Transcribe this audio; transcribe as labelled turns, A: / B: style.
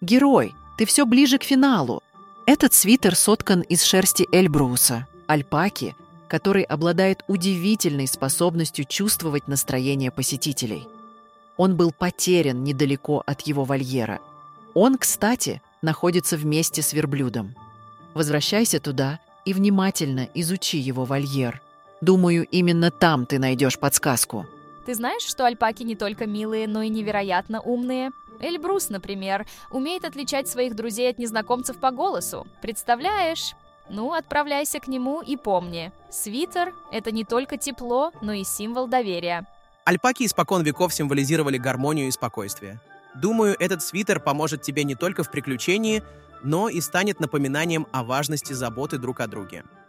A: Герой, ты все ближе к финалу. Этот свитер соткан из шерсти Эльбруса, альпаки, который обладает удивительной способностью чувствовать настроение посетителей. Он был потерян недалеко от его вольера. Он, кстати, находится вместе с верблюдом. Возвращайся туда и внимательно изучи его вольер. Думаю, именно там ты найдешь подсказку.
B: Ты знаешь, что альпаки не только милые, но и невероятно умные? Эльбрус, например, умеет отличать своих друзей от незнакомцев по голосу. Представляешь? Ну, отправляйся к нему и помни, свитер – это не только тепло, но и символ доверия.
C: Альпаки испокон веков символизировали гармонию и спокойствие. Думаю, этот свитер поможет тебе не только в приключении, но и станет напоминанием о важности заботы друг о друге.